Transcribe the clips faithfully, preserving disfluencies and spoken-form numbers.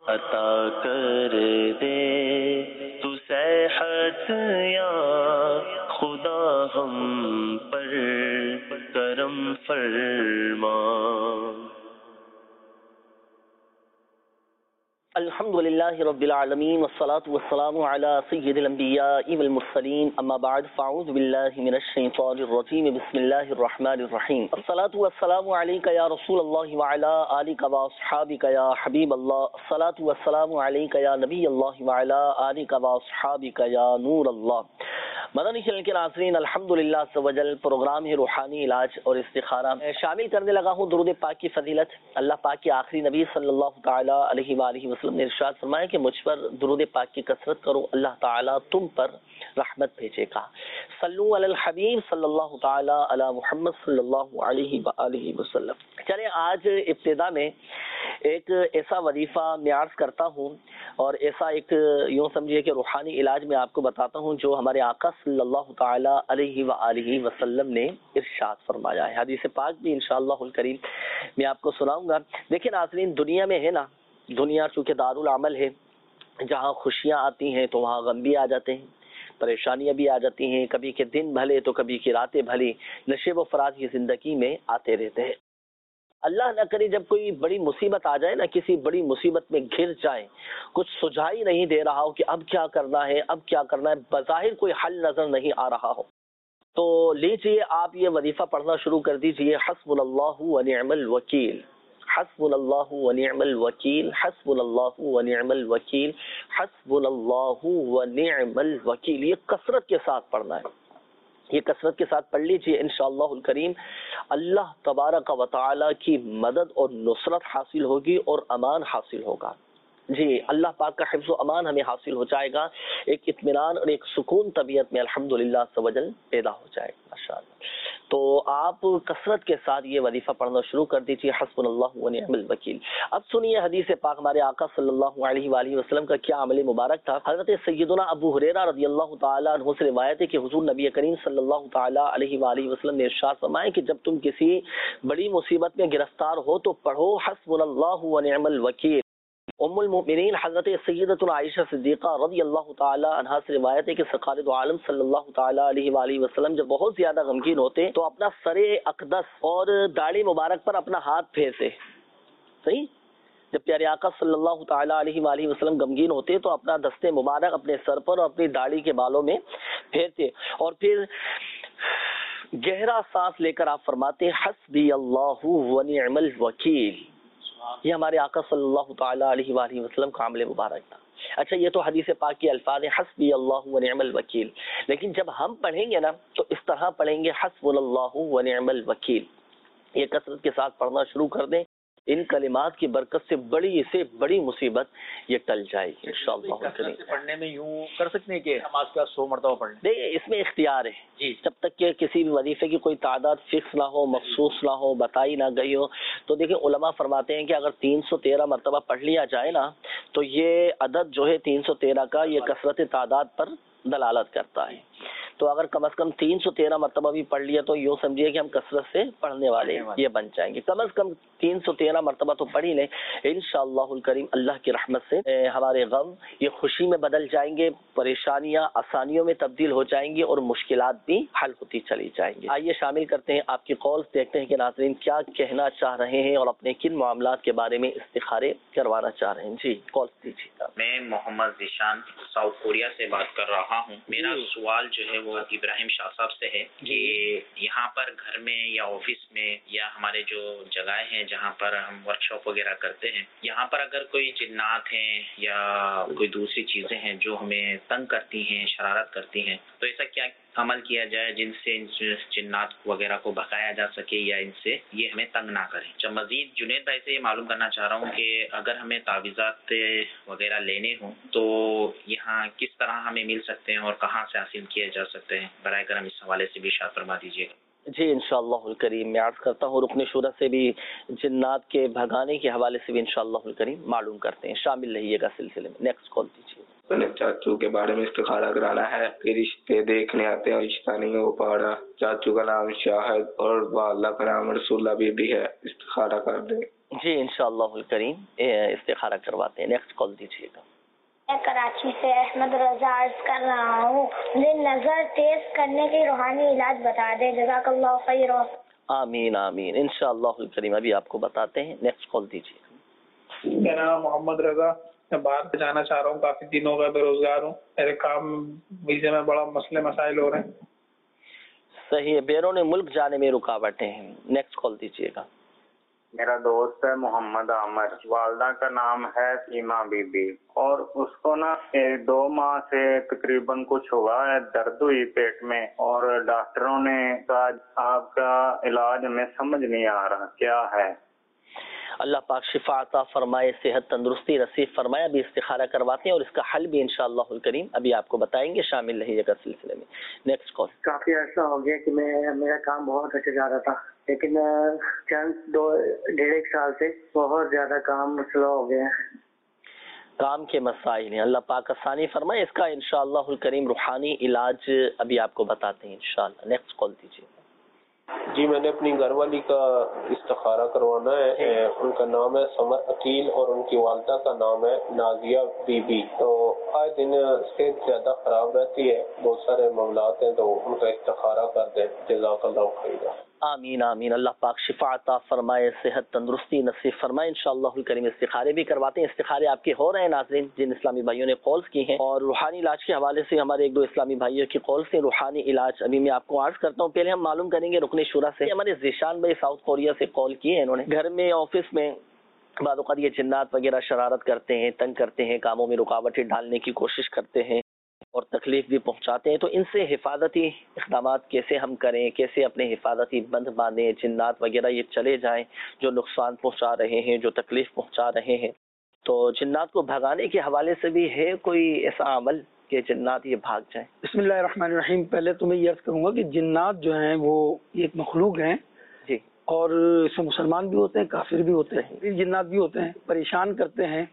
عطا کر دے تو صحت یا خدا ہم پر کرم فرما. الحمد للہ رب العالمین والصلاة والسلام علی سید الانبیاء والمرسلین اما بعد فاعوذ باللہ من الشیطان الرجیم بسم اللہ الرحمن الرحیم. الصلاة والسلام علیک یا رسول اللہ وعلی آلک واصحابک یا حبیب اللہ. الصلاة والسلام علیک یا نبی اللہ وعلی آلک واصحابک یا نور اللہ. مدنی چینل کے ناظرین، الحمدللہ عز و جل پروگرام ہے روحانی علاج اور استخارہ شامل کرنے لگا ہوں درود پاک کی فضیلت. اللہ پاک کے آخری نبی صلی اللہ تعالی علیہ وآلہ وسلم نے ارشاد فرمایا کہ مجھ پر درود پاک کی کثرت کرو، اللہ تعالیٰ تم پر رحمت بھیجے گا. صلو علی الحبیب صلی اللہ تعالی علی محمد صلی اللہ علیہ وآلہ وسلم. چلیں آج ابتدا میں ایک ایسا وظیفہ میں عرض کرتا ہوں اور ایسا ایک یوں سمجھیے کہ روحانی علاج میں آپ کو بتاتا ہوں جو ہمارے آقا صلی اللہ تعالی علیہ وآلہ وسلم نے ارشاد فرمایا ہے. حدیث پاک بھی انشاءاللہ الکریم میں آپ کو سناؤں گا. دیکھیں ناظرین، دنیا میں ہے نا، دنیا چونکہ دارالعمل ہے، جہاں خوشیاں آتی ہیں تو وہاں غم بھی آ جاتے ہیں، پریشانیاں بھی آ جاتی ہیں، کبھی کے دن بھلے تو کبھی کی راتیں بھلی، نشیب و فراز کی زندگی میں آتے رہتے ہیں. اللہ نہ کرے جب کوئی بڑی مصیبت آ جائے نا، کسی بڑی مصیبت میں گر جائے، کچھ سجائی نہیں دے رہا ہو کہ اب کیا کرنا ہے اب کیا کرنا ہے، بظاہر کوئی حل نظر نہیں آ رہا ہو، تو لیجئے آپ یہ وظیفہ پڑھنا شروع کر دیجئے. حسبنا اللہ ونعم الوکیل، حسبنا اللہ ونعم الوکیل، حسبنا اللہ ونعم الوکیل، حسبنا اللہ ونعم الوکیل. یہ کثرت کے ساتھ پڑھنا ہے، یہ کثرت کے ساتھ پڑھ لیجیے. انشاءاللہ الکریم اللہ تبارک و تعالی کی مدد اور نصرت حاصل ہوگی اور امان حاصل ہوگا. جی اللہ پاک کا حفظ و امان ہمیں حاصل ہو جائے گا، ایک اطمینان اور ایک سکون طبیعت میں الحمدللہ عز و جل پیدا ہو جائے گا ماشاءاللہ. تو آپ کثرت کے ساتھ یہ وظیفہ پڑھنا شروع کر دیجیے، حسبنا اللہ ونعم الوکیل. اب سنیے حدیث پاک ہمارے آقا صلی اللہ علیہ وآلہ وسلم کا کیا عمل مبارک تھا. حضرت سیدنا ابو ہریرہ رضی اللہ تعالیٰ عنہ سے روایت ہے کہ حضور نبی کریم صلی اللہ تعالیٰ علیہ وآلہ وسلم نے ارشاد فرمایا کہ جب تم کسی بڑی مصیبت میں گرفتار ہو تو پڑھو حسبنا اللہ ونعم الوکیل. ام المؤمنین حضرت سیدتنا عائشہ صدیقہ رضی اللہ تعالی عنہا سے روایت ہے کہ سرکار دو عالم صلی اللہ تعالی علیہ وآلہ وسلم جب بہت زیادہ غمگین ہوتے تو اپنا سر اقدس اور داڑھی مبارک پر اپنا ہاتھ پھیرتے. صحیح، جب پیارے آقا صلی اللہ تعالی علیہ وآلہ وسلم غمگین ہوتے تو اپنا دستے مبارک اپنے سر پر اور اپنی داڑھی کے بالوں میں پھیرتے اور پھر گہرا سانس لے کر آپ فرماتے حسبی اللہ ونعم الوکیل. یہ ہمارے آقا صلی اللہ تعالی علیہ وآلہ وسلم کا عمل مبارک تھا. اچھا یہ تو حدیث پاک کی الفاظ ہیں حسبی اللہ ونعم الوکیل، لیکن جب ہم پڑھیں گے نا تو اس طرح پڑھیں گے حسبنا اللہ ونعم الوکیل. یہ کثرت کے ساتھ پڑھنا شروع کر دیں، ان کلمات کی برکت سے بڑی سے بڑی مصیبت یہ ٹل جائے گی انشاءاللہ. پڑھنے میں یوں کر سکتے ہیں کہ نماز کا سو مرتبہ پڑھیں؟ دیکھیں اس میں اختیار ہے جی، جب تک کہ کسی بھی وظیفے کی کوئی تعداد فکس نہ ہو، مخصوص نہ ہو، بتائی نہ گئی ہو. تو دیکھیں علماء فرماتے ہیں کہ اگر تین سو تیرہ مرتبہ پڑھ لیا جائے نا تو یہ عدد جو ہے تین سو تیرہ کا یہ کثرت تعداد پر دلالت کرتا ہے. تو اگر کم از کم تین سو تیرہ مرتبہ بھی پڑھ لیا تو یوں سمجھیے کہ ہم کثرت سے پڑھنے والے یہ بن جائیں گے. کم از کم تین سو تیرہ مرتبہ تو پڑھ ہی لیں، انشاءاللہ الکریم اللہ کی رحمت سے ہمارے غم یہ خوشی میں بدل جائیں گے، پریشانیاں آسانیوں میں تبدیل ہو جائیں گی اور مشکلات بھی حل ہوتی چلی جائیں گی. آئیے شامل کرتے ہیں آپ کی کالز، دیکھتے ہیں کہ ناظرین کیا کہنا چاہ رہے ہیں اور اپنے کن معاملات کے بارے میں استخارے کروانا چاہ رہے ہیں. جی کالز دیجیے. میں محمد ذیشان ساؤتھ کوریا سے بات کر رہا ہوں. میرا سوال جو ہے وہ ابراہیم شاہ صاحب سے ہے کہ یہاں پر گھر میں یا آفس میں یا ہمارے جو جگہیں ہیں جہاں پر ہم ورک شاپ وغیرہ کرتے ہیں، یہاں پر اگر کوئی جنات ہیں یا کوئی دوسری چیزیں ہیں جو ہمیں تنگ کرتی ہیں، شرارت کرتی ہیں، تو ایسا کیا عمل کیا جائے جن سے ان جنات وغیرہ کو بھگایا جا سکے یا ان سے یہ ہمیں تنگ نہ کریں. جب مزید جنید بھائی سے یہ معلوم کرنا چاہ رہا ہوں کہ اگر ہمیں تعویذات وغیرہ لینے ہوں تو یہاں کس طرح ہمیں مل سکتے ہیں اور کہاں سے حاصل کیے جا سکتے ہیں، برائے کرم اس حوالے سے بھی اشارہ فرما دیجیے گا. جی انشاءاللہ الکریم میں عرض کرتا ہوں رکن شورا سے بھی جنات کے بھگانے کے حوالے سے بھی انشاءاللہ الکریم معلوم کرتے ہیں. شامل رہیے گا سلسلے میں. نیکسٹ کال دیجیے. اپنے چاچو کے بارے میں استخارہ کرانا ہے کہ رشتے دیکھنے آتے ہیں، رشتہ نہیں ہو پا رہا. چاچو کا نام شاہد اور والدہ کا نام رسول اللہ بی بی ہے، استخارہ کر دیں. جی انشاءاللہ الکریم استخارہ کرواتے ہیں. نیکسٹ کال دیجیے گا. میں کراچی سے احمد رضا عرض کر رہا ہوں, مجھے نظر تیز کرنے کے روحانی علاج بتا دیں. جزاک اللہ خیر. آمین آمین انشاءاللہ الکریم ابھی آپ کو بتاتے ہیں. نیکسٹ کال دیجیے. میرا نام محمد رضا, میں باہر سے جانا چاہ رہا ہوں, کافی دن ہو گئے بے روزگار ہوں, میرے کام ویزے میں بڑا مسئلے مسائل ہو رہے ہیں. صحیح ہے, بیرون ملک جانے میں رکاوٹیں ہیں. نیکسٹ کال دیجیے گا. میرا دوست ہے محمد عامر, والدہ کا نام ہے سیما بی بی, اور اس کو نا دو ماہ سے تقریباً کچھ ہوا ہے, درد ہوئی پیٹ میں, اور ڈاکٹروں نے کہا آپ کا علاج ہمیں سمجھ نہیں آ رہا کیا ہے. اللہ پاک شفا عطا فرمائے, صحت تندرستی نصیب فرمائے. ابھی استخارہ کرواتے ہیں اور اس کا حل بھی انشاءاللہ الکریم ابھی آپ کو بتائیں گے. شامل رہیے گا سلسلے میں. نیکسٹ کال. کافی عرصہ ہو گیا کہ میں میرا کام بہت اچھا جا رہا تھا, لیکن چند دو ڈیڑھ ایک سال سے بہت زیادہ کام سلو ہو گیا. کام کے مسائل ہیں, اللہ پاک آسانی فرمائے. اس کا انشاءاللہ الکریم روحانی علاج ابھی آپ کو بتاتے ہیں انشاءاللہ. نیکسٹ کال دیجیے. جی میں نے اپنی گھر والی کا استخارہ کروانا ہے. ان کا نام ہے سمر عقیل اور ان کی والدہ کا نام ہے نازیہ بی بی. تو آئے دن صحت زیادہ خراب رہتی ہے, بہت سارے معاملات ہیں, تو ان کا استخارہ کر دیں. جزاک اللہ خیر. آمین آمین. اللہ پاک شفا عطا فرمائے, صحت تندرستی نصیب فرمائے. انشاءاللہ الکریم استخارے بھی کرواتے ہیں. استخارے آپ کے ہو رہے ہیں ناظرین, جن اسلامی بھائیوں نے کالز کی ہیں, اور روحانی علاج کے حوالے سے ہمارے ایک دو اسلامی بھائیوں کی کالز سے روحانی علاج ابھی میں آپ کو عرض کرتا ہوں. پہلے ہم معلوم کریں گے رکن شورا سے. ہمارے ذیشان بھائی ساؤتھ کوریا سے کال کیے ہیں. انہوں نے گھر میں آفس میں بعض اوقات یہ جنات وغیرہ شرارت کرتے ہیں, تنگ کرتے ہیں, کاموں میں رکاوٹیں ڈالنے کی کوشش کرتے ہیں اور تکلیف بھی پہنچاتے ہیں. تو ان سے حفاظتی اقدامات کیسے ہم کریں, کیسے اپنے حفاظتی بند باندھیں, جنات وغیرہ یہ چلے جائیں جو نقصان پہنچا رہے ہیں, جو تکلیف پہنچا رہے ہیں. تو جنات کو بھگانے کے حوالے سے بھی ہے کوئی ایسا عمل کہ جنات یہ بھاگ جائیں؟ بسم اللہ الرحمن الرحیم. پہلے تو میں یہ عرض کروں گا کہ جنات جو ہیں وہ ایک مخلوق ہیں جی, اور اس میں مسلمان بھی ہوتے ہیں, کافر بھی ہوتے ہیں, جنات بھی ہوتے ہیں, پریشان کرتے ہیں,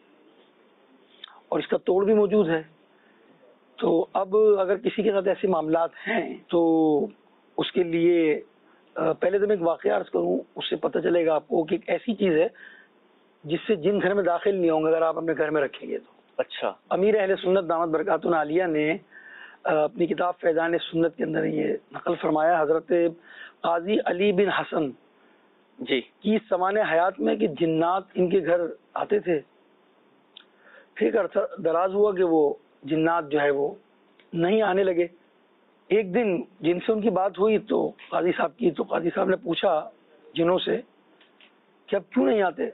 اور اس کا توڑ بھی موجود ہے. تو اب اگر کسی کے ساتھ ایسے معاملات ہیں تو اس کے لیے پہلے تو میں ایک واقعہ عرض کروں, اس سے پتہ چلے گا آپ کو کہ ایک ایسی چیز ہے جس سے جن گھر میں داخل نہیں ہوں گے اگر آپ اپنے گھر میں رکھیں گے تو. اچھا. امیر اہل سنت دامت برکاتہ عالیہ نے اپنی کتاب فیضان سنت کے اندر یہ نقل فرمایا حضرت قاضی علی بن حسن جی کی سمان حیات میں کہ جنات ان کے گھر آتے تھے. پھر عرصہ دراز ہوا کہ وہ جنات جو ہے وہ نہیں آنے لگے. ایک دن جن سے ان کی بات ہوئی تو قاضی صاحب کی, تو قاضی صاحب نے پوچھا جنوں سے کہ اب کیوں نہیں آتے؟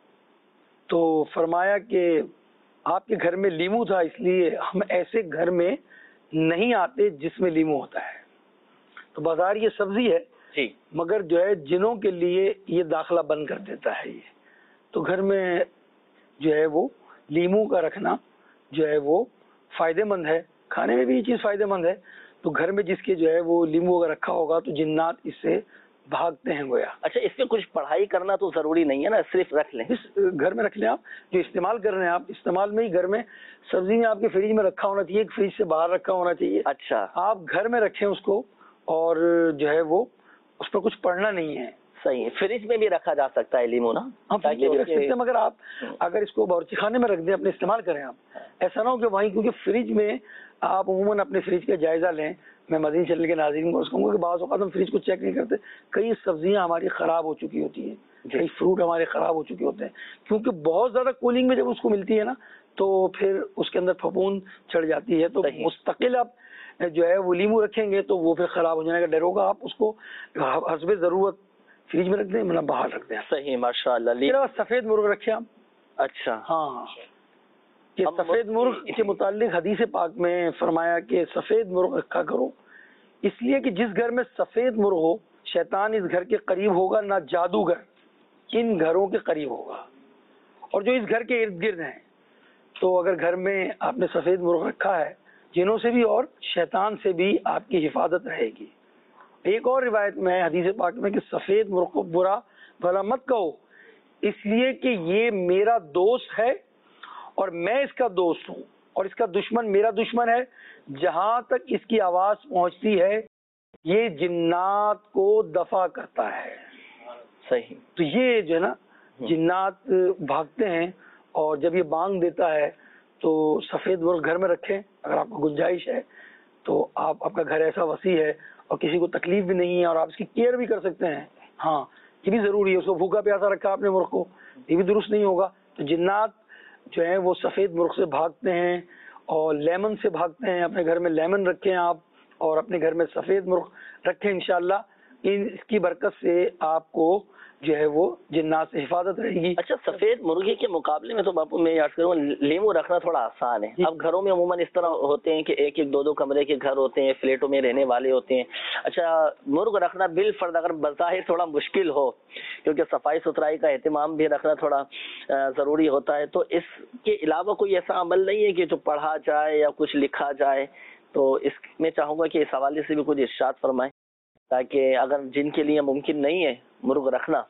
تو فرمایا کہ آپ کے گھر میں لیمو تھا, اس لیے ہم ایسے گھر میں نہیں آتے جس میں لیمو ہوتا ہے. تو بازار یہ سبزی ہے جی, مگر جو ہے جنوں کے لیے یہ داخلہ بند کر دیتا ہے. یہ تو گھر میں جو ہے وہ لیمو کا رکھنا جو ہے وہ فائدے مند ہے, کھانے میں بھی یہ چیز فائدے مند ہے. تو گھر میں جس کے جو ہے وہ لیمو اگر رکھا ہوگا تو جنات اس سے بھاگتے ہیں گویا. اچھا, اس میں کچھ پڑھائی کرنا تو ضروری نہیں ہے نا, صرف رکھ لیں, اس گھر میں رکھ لیں. آپ جو استعمال کر رہے ہیں آپ استعمال میں ہی گھر میں سبزی میں آپ کے فریج میں رکھا ہونا چاہیے, ایک فریج سے باہر رکھا ہونا چاہیے. اچھا, آپ گھر میں رکھیں اس کو, اور جو ہے وہ اس پر کچھ پڑھنا نہیں ہے. صحیح ہے, فریج میں بھی رکھا جا سکتا ہے لیمو نا, ہم فریج میں بھی رکھ سکتے ہیں, مگر آپ اگر اس کو باورچی خانے میں رکھ دیں, اپنے استعمال کریں آپ. ایسا نہ ہو کہ وہیں, کیونکہ فریج میں آپ عموماً اپنے فریج کا جائزہ لیں. میں مدین چلنے کے ناظرین کو کہوں گا کہ بعض اوقات ہم فریج کو چیک نہیں کرتے, کئی سبزیاں ہماری خراب ہو چکی ہوتی ہیں, کئی فروٹ ہمارے خراب ہو چکے ہوتے ہیں, کیونکہ بہت زیادہ کولنگ میں جب اس کو ملتی ہے نا تو پھر اس کے اندر پھپھون چڑھ جاتی ہے. تو مستقل آپ جو ہے وہ لیمو رکھیں گے تو وہ پھر خراب ہو جانے کا ڈر ہوگا. آپ اس کو حسب ضرورت فریج میں رکھ دیں, مطلب باہر رکھ دیں. صحیح, ماشاء اللہ. سفید مرغ رکھیں آپ. اچھا, ہاں, کہ سفید مرغ کے متعلق حدیث پاک میں فرمایا کہ سفید مرغ رکھا کرو, اس لیے کہ جس گھر میں سفید مرغ ہو شیطان اس گھر کے قریب ہوگا, نہ جادوگر ان گھروں کے قریب ہوگا. اور جو اس گھر کے ارد گرد ہیں, تو اگر گھر میں آپ نے سفید مرغ رکھا ہے, جنوں سے بھی اور شیطان سے بھی آپ کی حفاظت رہے گی. ایک اور روایت میں حدیث پاک میں کہ سفید مرغ کو برا بھلا مت کہو, اس لیے کہ یہ میرا دوست ہے اور میں اس کا دوست ہوں, اور اس کا دشمن میرا دشمن ہے. جہاں تک اس کی آواز پہنچتی ہے یہ جنات کو دفع کرتا ہے. صحیح. تو یہ جو ہے نا جنات بھاگتے ہیں، اور جب یہ بانگ دیتا ہے تو سفید مرغ گھر میں رکھیں اگر آپ کو گنجائش ہے تو. آپ آپ کا گھر ایسا وسیع ہے اور کسی کو تکلیف بھی نہیں ہے اور آپ اس کی کیئر بھی کر سکتے ہیں. ہاں یہ بھی ضروری ہے. اس کو بھوکا پیاسا رکھا آپ نے مرغ کو، یہ بھی درست نہیں ہوگا. تو جنات جو ہیں وہ سفید مرغ سے بھاگتے ہیں اور لیمن سے بھاگتے ہیں. اپنے گھر میں لیمن رکھیں آپ، اور اپنے گھر میں سفید مرغ رکھیں. انشاءاللہ اس کی برکت سے آپ کو جو ہے وہ جنات سے حفاظت رہے گی. اچھا، سفید مرغی کے مقابلے میں تو باپو میں یاد کروں لیمو رکھنا تھوڑا آسان ہے. اب گھروں میں عموماً اس طرح ہوتے ہیں کہ ایک ایک دو دو کمرے کے گھر ہوتے ہیں، فلیٹوں میں رہنے والے ہوتے ہیں. اچھا، مرغ رکھنا بالفرض اگر بظاہر تھوڑا مشکل ہو کیونکہ صفائی ستھرائی کا اہتمام بھی رکھنا تھوڑا ضروری ہوتا ہے، تو اس کے علاوہ کوئی ایسا عمل نہیں ہے کہ جو پڑھا جائے یا کچھ لکھا جائے؟ تو اس میں چاہوں گا کہ اس حوالے سے بھی کچھ ارشاد فرمائیں، تاکہ اگر جن کے لیے ممکن نہیں ہے مرغ رکھنا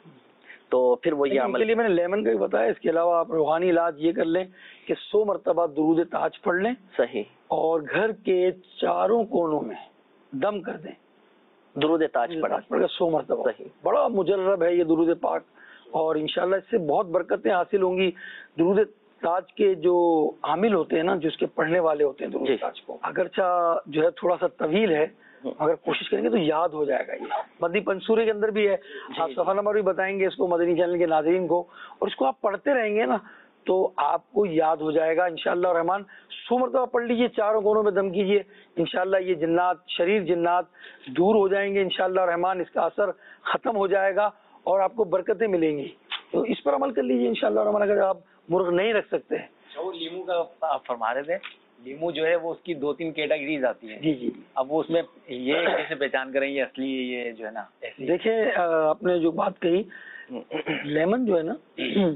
تو پھر وہ یہ عمل. کے لیے میں نے لیمن کا بھی بتایا. اس کے علاوہ آپ روحانی علاج یہ کر لیں کہ سو مرتبہ درود تاج پڑھ لیں. صحیح. اور گھر کے چاروں کونوں میں دم کر دیں درود تاج پڑھ پڑھ کر سو مرتبہ. صحیح. بڑا مجرب ہے یہ درود پاک، اور انشاءاللہ اس سے بہت برکتیں حاصل ہوں گی. درود تاج کے جو عامل ہوتے ہیں نا، جو اس کے پڑھنے والے ہوتے ہیں درود تاج کو، اگرچہ جو ہے تھوڑا سا طویل ہے، اگر کوشش کریں گے تو یاد ہو جائے گا. یہ مدنی پنصورے کے اندر بھی ہے. آپ صفحہ نمبر بھی بتائیں گے اس کو مدنی چینل کے ناظرین کو، اور اس کو آپ پڑھتے رہیں گے نا تو آپ کو یاد ہو جائے گا انشاءاللہ الرحمن. سو مرتبہ پڑھ لیجئے، چاروں کونوں میں دم کیجئے. انشاءاللہ یہ جنات، شریر جنات دور ہو جائیں گے انشاءاللہ الرحمن. اس کا اثر ختم ہو جائے گا اور آپ کو برکتیں ملیں گی. تو اس پر عمل کر لیجئے انشاءاللہ الرحمن. اگر آپ مرغ نہیں رکھ سکتے ہیں. وہ لیمو کا آپ فرما رہے تھے، لیمو جو ہے وہ اس کی دو تین کیٹیگریز آتی ہیں. جی جی. اب وہ اس میں یہ کیسے پہچان کریں یہ اصلی یہ جو ہے نا؟ دیکھیں آپ نے جو بات کہی، لیمن جو ہے نا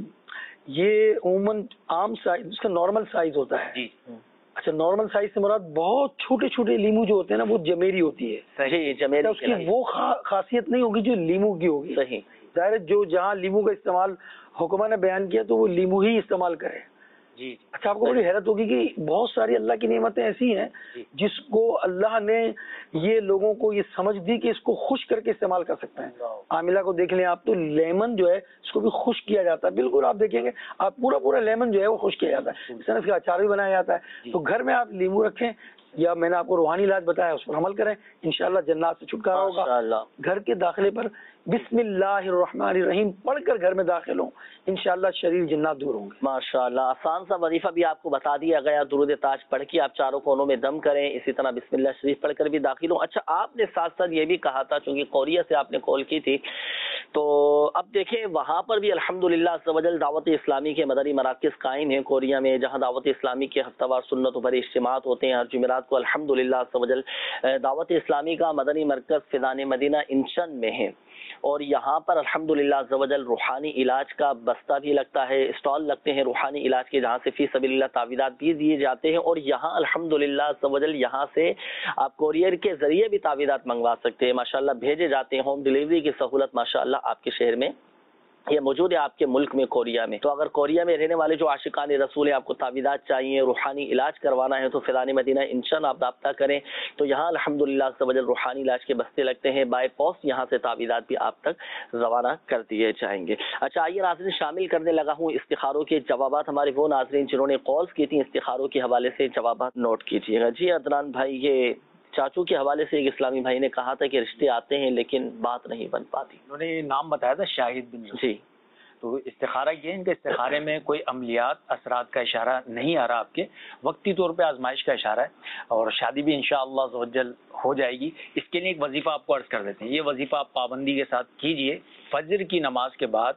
یہ عموماً عام سائز، اس کا نارمل سائز ہوتا ہے. جی. اچھا، نارمل سائز سے مراد بہت چھوٹے چھوٹے لیمو جو ہوتے ہیں نا وہ جمیری ہوتی ہے. جی جمیری. اس کی وہ خاصیت نہیں ہوگی جو لیمو کی ہوگی. صحیح. ظاہر جو جہاں لیمو کا استعمال حکمہ نے بیان کیا تو وہ لیمو ہی استعمال کرے. جی. اچھا، آپ کو بڑی حیرت ہوگی کہ بہت ساری اللہ کی نعمتیں ایسی ہیں جس کو اللہ نے یہ لوگوں کو یہ سمجھ دی کہ اس کو خشک کر کے استعمال کر سکتے ہیں. عاملہ کو دیکھ لیں آپ، تو لیمن جو ہے اس کو بھی خشک کیا جاتا ہے. بالکل آپ دیکھیں گے آپ پورا پورا لیمن جو ہے وہ خشک کیا جاتا ہے. اس طرح اس کا اچار بھی بنایا جاتا ہے. تو گھر میں آپ لیمو رکھیں، یا میں نے آپ کو روحانی علاج بتایا اس پر عمل کریں، انشاءاللہ جنات سے چھٹکارا ہوگا. گھر کے داخلے پر بسم اللہ الرحمن الرحیم پڑھ کر گھر میں داخل ہوں، انشاءاللہ شریر جنات دور ہوں گے. ماشاءاللہ. آسان سا وظیفہ بھی آپ کو بتا دیا گیا. درود تاج پڑھ کے آپ چاروں کونوں میں دم کریں، اسی طرح بسم اللہ شریف پڑھ کر بھی داخل ہوں. اچھا، آپ نے ساتھ ساتھ یہ بھی کہا تھا، چونکہ کوریہ سے آپ نے کال کی تھی، تو اب دیکھیں وہاں پر بھی الحمدللہ عز و جل دعوت اسلامی کے مدنی مراکز قائم ہیں کوریہ میں، جہاں دعوت اسلامی کے ہفتہ وار سنتوں پر اجتماعات ہوتے ہیں. ہر جمعرات کو الحمدللہ عز و جل دعوت اسلامی کا مدنی مرکز فیضان مدینہ انچن میں ہے، اور یہاں پر الحمدللہ عز و جل روحانی علاج کا بستہ بھی لگتا ہے، اسٹال لگتے ہیں روحانی علاج کے، جہاں سے فی سبیل اللہ تعویذات بھی دیے جاتے ہیں. اور یہاں الحمدللہ عز و جل یہاں سے آپ کوریئر کے ذریعے بھی تعویذات منگوا سکتے ہیں. ماشاءاللہ بھیجے جاتے ہیں. ہوم ڈلیوری کی سہولت ماشاءاللہ آپ کے شہر میں یہ موجود ہے، آپ کے ملک میں کوریا میں. تو اگر کوریا میں رہنے والے جو عاشقان رسول ہیں، آپ کو تعویذات چاہیے، روحانی علاج کروانا ہے، تو فیضان مدینہ انشاء آپ رابطہ کریں. تو یہاں الحمدللہ عز و جل روحانی علاج کے بستے لگتے ہیں. بائی پوسٹ یہاں سے تعویذات بھی آپ تک روانہ کر دیے جائیں گے. اچھا آئیے ناظرین، شامل کرنے لگا ہوں استخاروں کے جوابات. ہمارے وہ ناظرین جنہوں نے کالز کی تھیں استخاروں کے حوالے سے جوابات نوٹ کیجیے گا. جی عدنان بھائی، یہ چاچو کے حوالے سے ایک اسلامی بھائی نے کہا تھا کہ رشتے آتے ہیں لیکن بات نہیں بن پاتی. انہوں نے نام بتایا تھا شاہد بن. جی. تو استخارہ یہ ان کے استخارے میں کوئی عملیات اثرات کا اشارہ نہیں آ رہا، آپ کے وقتی طور پہ آزمائش کا اشارہ ہے، اور شادی بھی انشاءاللہ عز و جل ہو جائے گی. اس کے لیے ایک وظیفہ آپ کو عرض کر دیتے ہیں. یہ وظیفہ آپ پابندی کے ساتھ کیجئے. فجر کی نماز کے بعد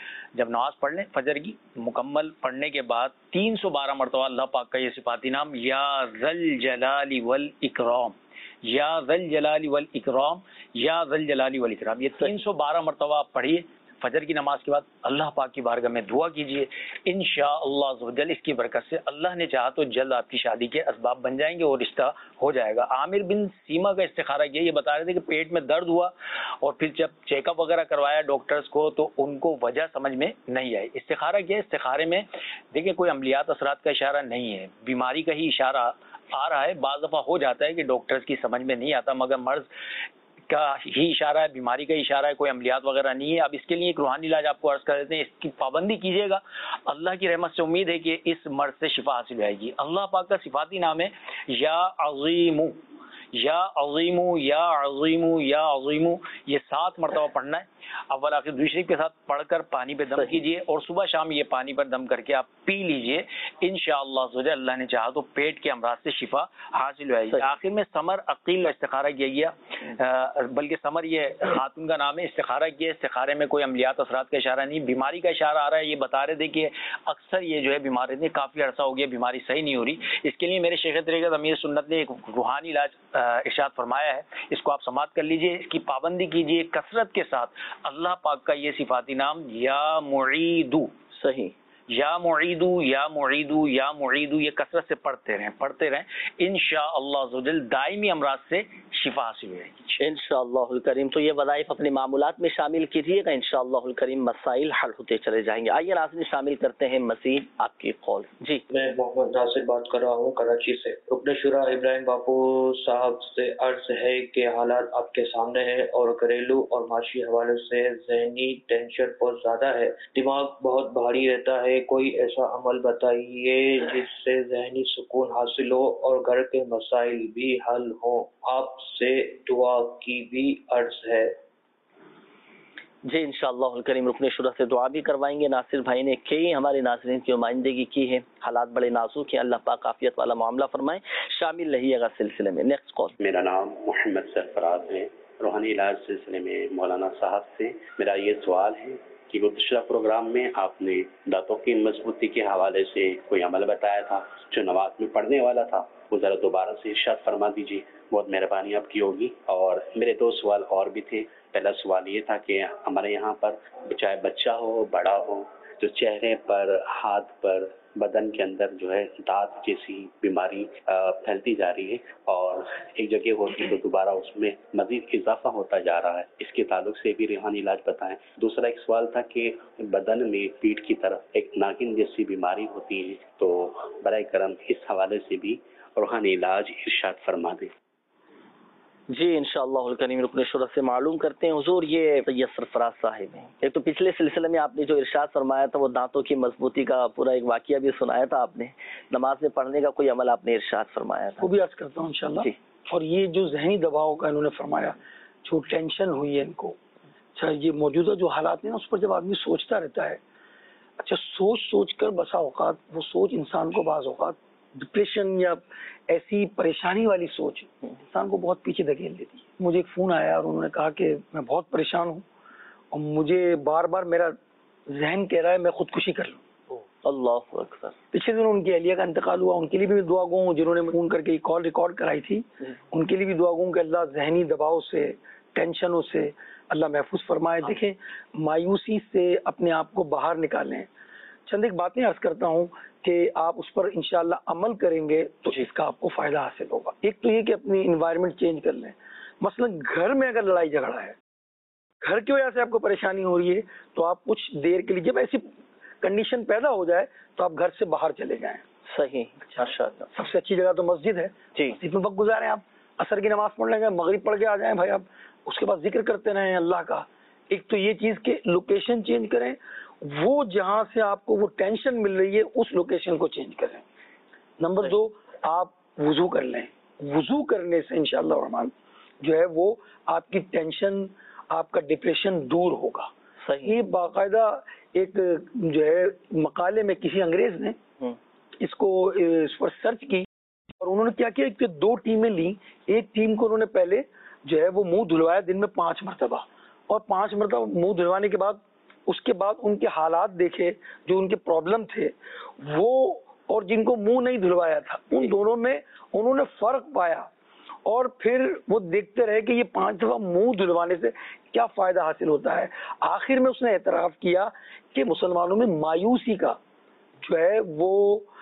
جب نماز پڑھ لیں، فجر کی مکمل پڑھنے کے بعد تین سو بارہ مرتبہ اللہ پاک کا یہ صفاتی نام یا ذل جلال والاکرام، یا ذل جلال والاکرام، یا ذل جلال والاکرام، یہ تین سو بارہ مرتبہ آپ پڑھیے. فجر کی نماز کے بعد اللہ پاک کی بارگاہ میں دعا کیجئے. انشاءاللہ عز و جل اس کی برکت سے اللہ نے چاہا تو جلد آپ کی شادی کے اسباب بن جائیں گے اور رشتہ ہو جائے گا. عامر بن سیما کا استخارہ یہ یہ بتا رہے تھے کہ پیٹ میں درد ہوا، اور پھر جب چیک اپ وغیرہ کروایا ڈاکٹرز کو تو ان کو وجہ سمجھ میں نہیں آئی. استخارہ کیا ہے؟ استخارے میں دیکھیں کوئی عملیات اثرات کا اشارہ نہیں ہے، بیماری کا ہی اشارہ آ رہا ہے. بعض دفعہ ہو جاتا ہے کہ ڈاکٹرز کی سمجھ میں نہیں آتا، مگر مرض کا ہی اشارہ ہے، بیماری کا اشارہ ہے، کوئی عملیات وغیرہ نہیں ہے. اب اس کے لیے ایک روحانی علاج آپ کو عرض کر دیتے ہیں، اس کی پابندی کیجیے گا. اللہ کی رحمت سے امید ہے کہ اس مرض سے شفا حاصل ہو جائے گی. اللہ پاک کا صفاتی نام ہے یا عظیم، یا عظیم، یا عظیم، یا عظیم. یہ سات مرتبہ پڑھنا ہے. اول آخر دوسری کے ساتھ پڑھ کر پانی پہ دم کیجیے اور صبح شام یہ پانی پر دم کر کے آپ پی لیجیے. انشاءاللہ اللہ نے چاہا تو پیٹ کے امراض سے شفا حاصل ہو جائے گی. آخر میں ثمر عقیل کا استخارہ کیا گیا، بلکہ ثمر یہ خاتون کا نام ہے. استخارہ کیا، استخارے میں کوئی عملیات اثرات کا اشارہ نہیں، بیماری کا اشارہ آ رہا ہے. یہ بتا رہے تھے کہ اکثر یہ جو ہے بیماری نے کافی عرصہ ہو گیا بیماری صحیح نہیں ہو رہی. اس کے لیے میرے شیخ طریقت امیر سنت نے ایک روحانی علاج ارشاد فرمایا ہے، اس کو آپ سماعت کر لیجئے، اس کی پابندی کیجئے کثرت کے ساتھ. اللہ پاک کا یہ صفاتی نام یا معیدو، صحیح، یا معیدو، یا معیدو، یا معیدو، یہ کثرت سے پڑھتے رہیں پڑھتے رہیں انشاءاللہ عزوجل دائمی امراض سے شفا حاصل ہو جائے گی انشاءاللہ الکریم. تو یہ وظائف اپنے معمولات میں شامل کیجیے گا، انشاءاللہ الکریم مسائل حل ہوتے چلے جائیں گے. آئیے ناظرین شامل کرتے ہیں مزید آپ کی کال. جی میں محمد ناصر بات کر رہا ہوں کراچی سے. رکن شورا ابراہیم باپو صاحب سے عرض ہے کہ حالات آپ کے سامنے ہیں اور گھریلو اور معاشی حوالے سے ذہنی ٹینشن بہت زیادہ ہے، دماغ بہت بھاری رہتا ہے. کوئی ایسا عمل بتائیے جس سے ذہنی سکون حاصل ہو اور گھر کے مسائل بھی حل ہوں. آپ سے دعا کی بھی عرض ہے. جی انشاءاللہ الکریم رکن شورا سے دعا بھی کروائیں گے. ناصر بھائی نے کئی ہمارے ناظرین کی نمائندگی کی ہے، حالات بڑے نازک ہیں، اللہ پاک عافیت والا معاملہ فرمائیں. شامل رہیے گا سلسلے میں. Next call. میرا نام محمد سرفراز ہے. روحانی علاج سلسلے میں مولانا صاحب سے میرا یہ سوال ہے کہ گزشتہ پروگرام میں آپ نے دانتوں کی مضبوطی کے حوالے سے کوئی عمل بتایا تھا جو نماز میں پڑھنے والا تھا، وہ ذرا دوبارہ سے ارشاد فرما دیجیے، بہت مہربانی آپ کی ہوگی. اور میرے دو سوال اور بھی تھے. پہلا سوال یہ تھا کہ ہمارے یہاں پر چاہے بچہ ہو بڑا ہو، جو چہرے پر، ہاتھ پر، بدن کے اندر جو ہے دانت جیسی بیماری پھیلتی جا رہی ہے اور ایک جگہ ہوتی ہے تو دوبارہ اس میں مزید اضافہ ہوتا جا رہا ہے، اس کے تعلق سے بھی روحانی علاج بتائیں. دوسرا ایک سوال تھا کہ بدن میں پیٹھ کی طرف ایک ناگن جیسی بیماری ہوتی ہے، تو برائے کرم اس حوالے سے بھی روحانی علاج ارشاد فرما دیں. جی انشاءاللہ الکریم رکن شورا سے معلوم کرتے ہیں. حضور یہ سید سرفراز صاحب ہیں. ایک تو پچھلے سلسلے میں آپ نے جو ارشاد فرمایا تھا وہ دانتوں کی مضبوطی کا پورا ایک واقعہ بھی سنایا تھا آپ نے. نماز میں پڑھنے کا کوئی عمل آپ نے ارشاد فرمایا تھا، وہ بھی عرض کرتا ہوں انشاءاللہ. جی. اور یہ جو ذہنی دباؤ کا انہوں نے فرمایا، جو ٹینشن ہوئی ہے ان کو، اچھا یہ موجودہ جو حالات ہیں اس پر جب آدمی سوچتا رہتا ہے، اچھا سوچ سوچ کر بسا اوقات وہ سوچ انسان کو بعض اوقات ڈپریشن یا ایسی پریشانی والی سوچ انسان کو بہت پیچھے دھکیل دیتی ہے. مجھے ایک فون آیا اور انہوں نے کہا کہ میں بہت پریشان ہوں اور مجھے بار بار میرا ذہن کہہ رہا ہے میں خودکشی کر لوں. اللہ اکبر. پچھلے دن ان کی اہلیہ کا انتقال ہوا، ان کے لیے بھی دعا گو ہوں. جنہوں نے فون کر کے کال ریکارڈ کرائی تھی ان کے لیے بھی دعا گو کہ اللہ ذہنی دباؤ سے، ٹینشنوں سے اللہ محفوظ فرمائے. دیکھیں مایوسی سے اپنے آپ کو باہر نکالیں. چند ایک باتیں عرض کرتا ہوں کہ آپ اس پر انشاءاللہ عمل کریں گے تو اس کا آپ کو فائدہ حاصل ہوگا. ایک تو یہ کہ اپنی انوائرمنٹ چینج کر لیں. مثلا گھر میں اگر لڑائی جھگڑا ہے، گھر کی وجہ سے آپ کو پریشانی ہو رہی ہے، تو آپ کچھ دیر کے لیے جب ایسی کنڈیشن پیدا ہو جائے تو آپ گھر سے باہر چلے جائیں. صحیح، ماشاءاللہ. سب سے اچھی جگہ تو مسجد ہے. جی. مسجد میں وقت گزاریں. آپ عصر کی نماز پڑھ لیں گے، مغرب پڑھ کے آ جائیں بھائی، آپ اس کے بعد ذکر کرتے رہیں اللہ کا. ایک تو یہ چیز کہ لوکیشن چینج کریں، وہ جہاں سے آپ کو وہ ٹینشن مل رہی ہے اس لوکیشن کو چینج کریں. نمبر دو، آپ وضو کر لیں. وضو کرنے سے انشاءاللہ الرحمن جو ہے وہ آپ کی ٹینشن، آپ کا ڈپریشن دور ہوگا. یہ باقاعدہ ایک جو ہے مقالے میں کسی انگریز نے اس کو اس پر سرچ کی اور انہوں نے کیا کیا کہ دو ٹیمیں لیں. ایک ٹیم کو انہوں نے پہلے جو ہے وہ منہ دھلوایا دن میں پانچ مرتبہ، اور پانچ مرتبہ منہ دھلوانے کے بعد اس کے بعد ان کے حالات دیکھے جو ان کے پرابلم تھے وہ، اور جن کو منہ نہیں دھلوایا تھا ان دونوں میں انہوں نے فرق پایا. اور پھر وہ دیکھتے رہے کہ یہ پانچ دفعہ منہ دھلوانے سے کیا فائدہ حاصل ہوتا ہے. آخر میں اس نے اعتراف کیا کہ مسلمانوں میں مایوسی کا جو ہے وہ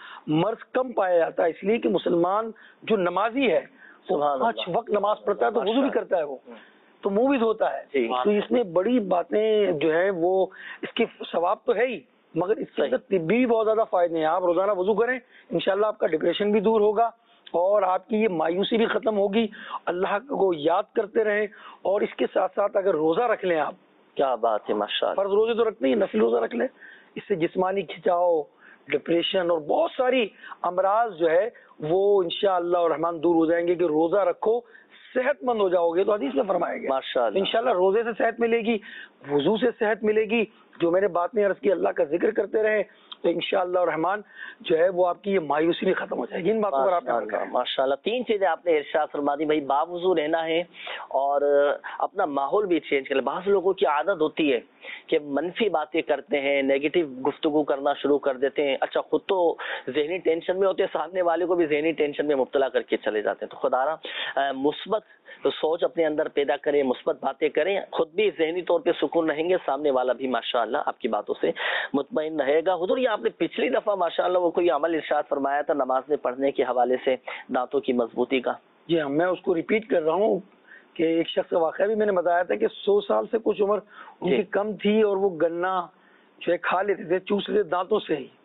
مرض کم پایا جاتا ہے، اس لیے کہ مسلمان جو نمازی ہے وہ پانچ وقت نماز پڑھتا ہے تو وضو بھی کرتا ہے، وہ تو منہ بھی دھوتا ہے. تو اس میں بڑی باتیں جو ہے وہ اس کے ثواب تو ہے ہی، مگر اس سے طبی بھی بہت زیادہ فائدے ہیں. آپ روزانہ وضو کریں، انشاءاللہ آپ کا ڈپریشن بھی دور ہوگا اور آپ کی یہ مایوسی بھی ختم ہوگی، اللہ کو یاد کرتے رہیں، اور اس کے ساتھ ساتھ اگر روزہ رکھ لیں آپ، کیا بات ہے ماشاءاللہ، فرض روزے تو رکھتے ہیں، نفل روزہ رکھ لیں، اس سے جسمانی کھچاؤ، ڈپریشن اور بہت ساری امراض جو ہے وہ انشاءاللہ الرحمن دور ہو جائیں گے. کہ روزہ رکھو صحت مند ہو جاؤ گے، تو حدیث میں فرمایا گیا ماشاءاللہ. انشاءاللہ روزے سے صحت ملے گی، وضو سے صحت ملے گی، جو میں نے بات نہیں عرض کی اللہ کا ذکر کرتے رہے تو انشاءاللہ الرحمن جو ہے وہ آپ کی یہ مایوسی بھی ختم ہو جائے گی. ان باتوں پر آپ نے ماشاءاللہ تین چیزیں آپ نے ارشاد فرما دی بھائی، باوضو رہنا ہے اور اپنا ماحول بھی چینج کرنا. بعض لوگوں کی عادت ہوتی ہے کہ منفی باتیں کرتے ہیں، نیگیٹو گفتگو کرنا شروع کر دیتے ہیں، اچھا خود تو ذہنی ٹینشن میں ہوتے ہیں، سامنے والے کو بھی ذہنی ٹینشن میں مبتلا کر کے چلے جاتے ہیں. تو خدا را مثبت سوچ اپنے اندر پیدا کریں، مثبت باتیں کریں، خود بھی ذہنی طور پہ سکون رہیں گے، سامنے والا بھی ماشاءاللہ آپ کی باتوں سے مطمئن رہے گا. حضور یہ آپ نے پچھلی دفعہ ماشاءاللہ وہ کوئی عمل ارشاد فرمایا تھا نماز میں پڑھنے کے حوالے سے دانتوں کی مضبوطی کا. جی ہاں، میں اس کو ریپیٹ کر رہا ہوں کہ ایک شخص کا واقعہ بھی میں نے بتایا تھا کہ سو سال سے کچھ عمر ان کی کم تھی اور وہ گنا جو ہے کھا لیتے تھے، چوس لیتے دانتوں سے ہی،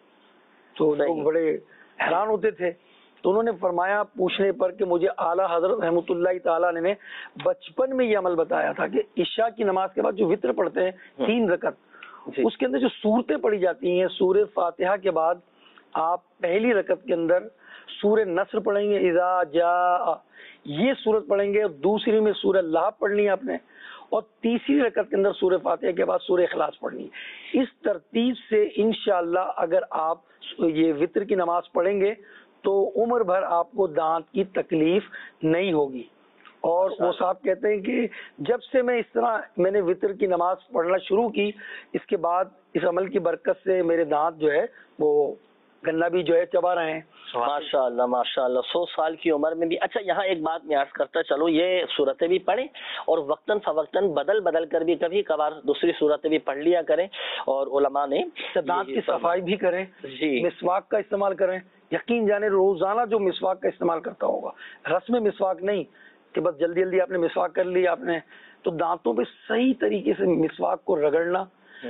تو لوگ بڑے حیران ہوتے تھے. تو انہوں نے فرمایا پوچھنے پر کہ مجھے اعلیٰ حضرت رحمۃ اللہ تعالیٰ نے بچپن میں یہ عمل بتایا تھا کہ عشاء کی نماز کے بعد جو وطر پڑھتے ہیں تین رکعت، اس کے اندر جو سورتیں پڑھی جاتی ہیں، سورہ فاتحہ کے بعد آپ پہلی رکعت کے اندر سورہ نصر پڑھیں گے، اذا جاء یہ سورت پڑھیں گے، اور دوسری میں سورہ لہب پڑھنی ہے آپ نے، اور تیسری رکعت کے اندر سورہ فاتحہ کے بعد سورہ اخلاص پڑھنی ہے. اس ترتیب سے انشاءاللہ اگر آپ یہ وطر کی نماز پڑھیں گے تو عمر بھر آپ کو دانت کی تکلیف نہیں ہوگی. اور وہ صاحب کہتے ہیں کہ جب سے میں اس طرح میں نے وطر کی نماز پڑھنا شروع کی، اس کے بعد اس عمل کی برکت سے میرے دانت جو ہے وہ گنا بھی جو ہے چبا رہے ہیں. ماشاءاللہ ماشاءاللہ سو سال کی عمر میں بھی. اچھا یہاں ایک بات میں عرض کرتا چلو، یہ صورتیں بھی پڑھیں اور وقتاً فوقتاً بدل بدل کر بھی کبھی کبھار دوسری صورتیں بھی پڑھ لیا کریں. اور علماء نے دانت کی صفائی بھی کریں، جی مسواک کا استعمال کریں. یقین جانے روزانہ جو مسواک کا استعمال کرتا ہوگا، رسم مسواک نہیں کہ بس جلدی جلدی آپ نے مسواک کر لی آپ نے، تو دانتوں پہ صحیح طریقے سے مسواک کو رگڑنا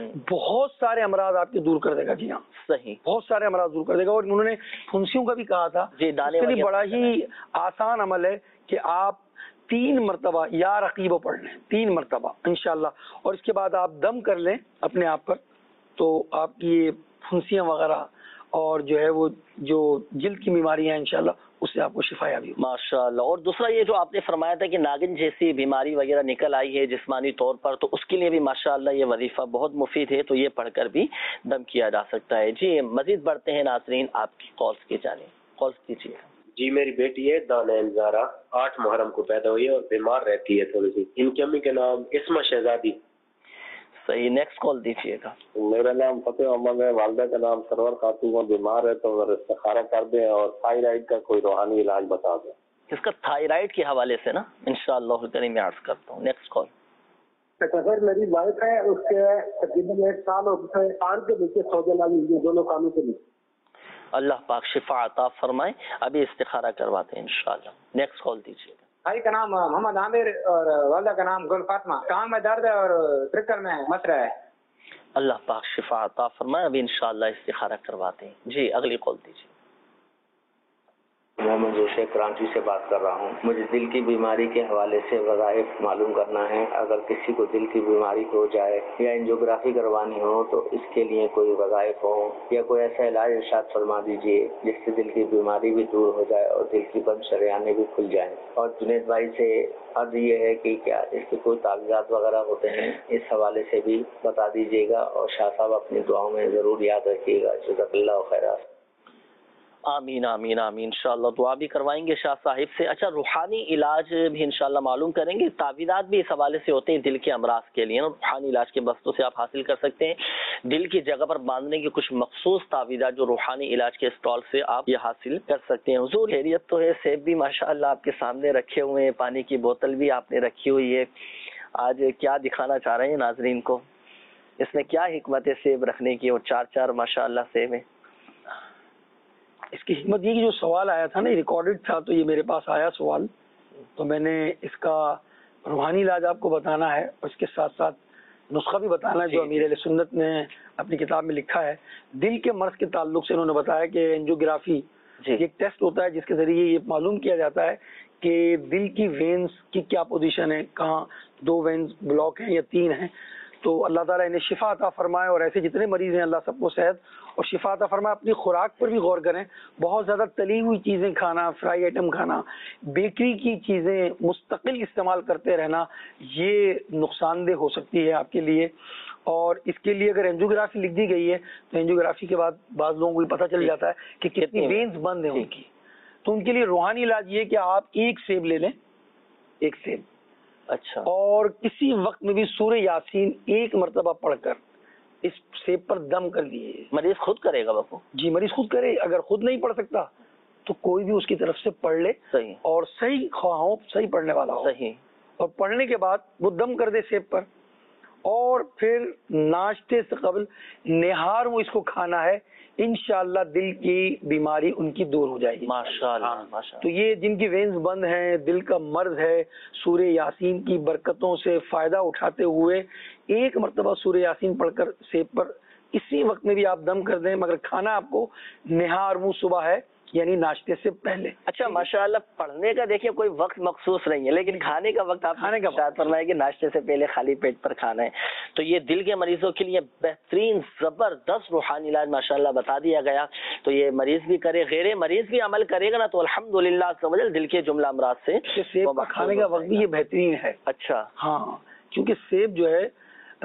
بہت سارے امراض آپ کے دور کر دے گا. جی ہاں صحیح، بہت سارے امراض دور کر دے گا. اور انہوں نے پھنسیوں کا بھی کہا تھا، جی اس کے لیے بڑا ہی آسان عمل ہے کہ آپ تین مرتبہ یا رقیبہ پڑھ لیں، تین مرتبہ انشاءاللہ، اور اس کے بعد آپ دم کر لیں اپنے آپ پر، تو آپ کی یہ پھنسیاں وغیرہ اور جو ہے وہ جو جلد کی بیماریاں انشاءاللہ اس سے آپ کو شفا یابی ہوگی ماشاءاللہ. اور دوسرا یہ جو آپ نے فرمایا تھا کہ ناگن جیسی بیماری وغیرہ نکل آئی ہے جسمانی طور پر، تو اس کے لیے بھی ماشاءاللہ یہ وظیفہ بہت مفید ہے، تو یہ پڑھ کر بھی دم کیا جا سکتا ہے. جی مزید بڑھتے ہیں ناظرین آپ کی کالز کی جانب، کالز کیجیے. جی میری بیٹی ہے دانیل زارا، آٹھ محرم کو پیدا ہوئی ہے اور بیمار رہتی ہے تھوڑی سی. ان کی امی کا نام اسما شہزادی. صحیح، نیکسٹ کال دیجیے گا. میرا نام فتح محمد ہے، والدہ کا نام سرور خاتون ہے، بیمار ہے تو استخارہ کر دیں اور تھائرائیڈ کا کوئی روحانی علاج بتا دیں. اس کا تھائرائیڈ کے حوالے سے نا انشاءاللہ کریم میں عرض کرتا ہوں. Next call. سر میری وائف ہے، اس کے تقریباً ایک سال ہو گئے کان کے نیچے سوجن آئی ہوئی ہے دونوں کانوں کے نیچے. اللہ پاک شفا عطا فرمائے. ابھی استخارہ کرواتے ہیں انشاءاللہ. نیکسٹ کال دیجیے گا. بھائی کا نام محمد عامر اور والدہ کا نام گل فاطمہ. ٹانگ میں درد ہے اور ٹرکر میں مسئلہ ہے. اللہ پاک شفا عطا فرمائے. ابھی انشاءاللہ استخارہ کرواتے ہیں. جی اگلی کال دیجیے. محمد جوشے کراچی سے بات کر رہا ہوں. مجھے دل کی بیماری کے حوالے سے وظائف معلوم کرنا ہے. اگر کسی کو دل کی بیماری ہو جائے یا انجیوگرافی کروانی ہو تو اس کے لیے کوئی وظائف ہو یا کوئی ایسا علاج ارشاد فرما دیجیے جس سے دل کی بیماری بھی دور ہو جائے اور دل کی بند شریانیں بھی کھل جائیں. اور جنید بھائی سے عرض یہ ہے کہ کیا اس کے کوئی کاغذات وغیرہ ہوتے ہیں، اس حوالے سے بھی بتا دیجیے گا. اور شاہ صاحب اپنی دعاؤں میں ضرور یاد رکھیے گا. جزاک اللہ خیرات. آمین آمین آمین. انشاءاللہ دعا بھی کروائیں گے شاہ صاحب سے. اچھا روحانی علاج بھی انشاءاللہ معلوم کریں گے. تعویذات بھی اس حوالے سے ہوتے ہیں دل کے امراض کے لیے. روحانی علاج کے بستوں سے آپ حاصل کر سکتے ہیں. دل کی جگہ پر باندھنے کی کچھ مخصوص تعویذات جو روحانی علاج کے اسٹال سے آپ یہ حاصل کر سکتے ہیں. حضور خیریت تو ہے. سیب بھی ماشاءاللہ آپ کے سامنے رکھے ہوئے ہیں، پانی کی بوتل بھی آپ نے رکھی ہوئی ہے. آج کیا دکھانا چاہ رہے ہیں ناظرین کو؟ اس میں کیا حکمت ہے سیب رکھنے کی؟ اور چار چار ماشاءاللہ سیب ہیں. اس کی حکمت یہ کہ جو سوال آیا تھا نا ریکارڈڈ تھا، تو یہ میرے پاس آیا سوال، تو میں نے اس کا روحانی علاج آپ کو بتانا ہے اور اس کے ساتھ ساتھ نسخہ بھی بتانا ہے جو امیر اہل سنت نے اپنی کتاب میں لکھا ہے. دل کے مرض کے تعلق سے انہوں نے بتایا کہ اینجیوگرافی یہ ایک ٹیسٹ ہوتا ہے جس کے ذریعے یہ معلوم کیا جاتا ہے کہ دل کی وینز کی کیا پوزیشن ہے, کہاں دو وینز بلاک ہیں یا تین ہیں. تو اللہ تعالیٰ انہیں شفا عطا فرمائے, اور ایسے جتنے مریض ہیں اللہ سب کو صحت اور شفا عطا فرمائے. اپنی خوراک پر بھی غور کریں, بہت زیادہ تلی ہوئی چیزیں کھانا, فرائی آئٹم کھانا, بیکری کی چیزیں مستقل استعمال کرتے رہنا, یہ نقصان دہ ہو سکتی ہے آپ کے لیے. اور اس کے لیے اگر اینجیوگرافی لکھ دی گئی ہے تو اینجیوگرافی کے بعد بعض لوگوں کو پتہ چل جاتا ہے کہ کتنی وینز بند ہیں ان کی. تو ان کے لیے روحانی علاج یہ کہ آپ ایک سیب لے لیں, ایک سیب, اچھا, اور کسی وقت میں بھی سورہ یاسین ایک مرتبہ پڑھ کر اس سیب پر دم کر دیے. مریض خود کرے گا باپو؟ جی مریض خود کرے. اگر خود نہیں پڑھ سکتا تو کوئی بھی اس کی طرف سے پڑھ لے, صحیح, اور صحیح خواہ ہو, صحیح پڑھنے والا ہو, صحیح, اور پڑھنے کے بعد وہ دم کر دے سیب پر, اور پھر ناشتے سے قبل نہار وہ اس کو کھانا ہے. انشاءاللہ دل کی بیماری ان کی دور ہو جائے گی. ماشاءاللہ, ماشاءاللہ. تو یہ جن کی وینز بند ہیں, دل کا مرض ہے, سورہ یاسین کی برکتوں سے فائدہ اٹھاتے ہوئے ایک مرتبہ سورہ یاسین پڑھ کر سیب پر اسی وقت میں بھی آپ دم کر دیں, مگر کھانا آپ کو نہار منہ صبح ہے, یعنی ناشتے سے پہلے. اچھا ماشاءاللہ, پڑھنے کا دیکھیے کوئی وقت مخصوص نہیں ہے, لیکن کھانے کا وقت آپ کھانے کا شاید فرمائے کہ ناشتے سے پہلے خالی پیٹ پر کھانا ہے. تو یہ دل کے مریضوں کے لیے بہترین زبردست روحانی علاج ماشاءاللہ بتا دیا گیا. تو یہ مریض بھی کرے, غیر مریض بھی عمل کرے گا نا, تو الحمدللہ سمجھ دل کے جملہ امراض سے سیب کا کھانے کا وقت بھی یہ بہترین ہے. اچھا, ہاں, کیونکہ سیب جو ہے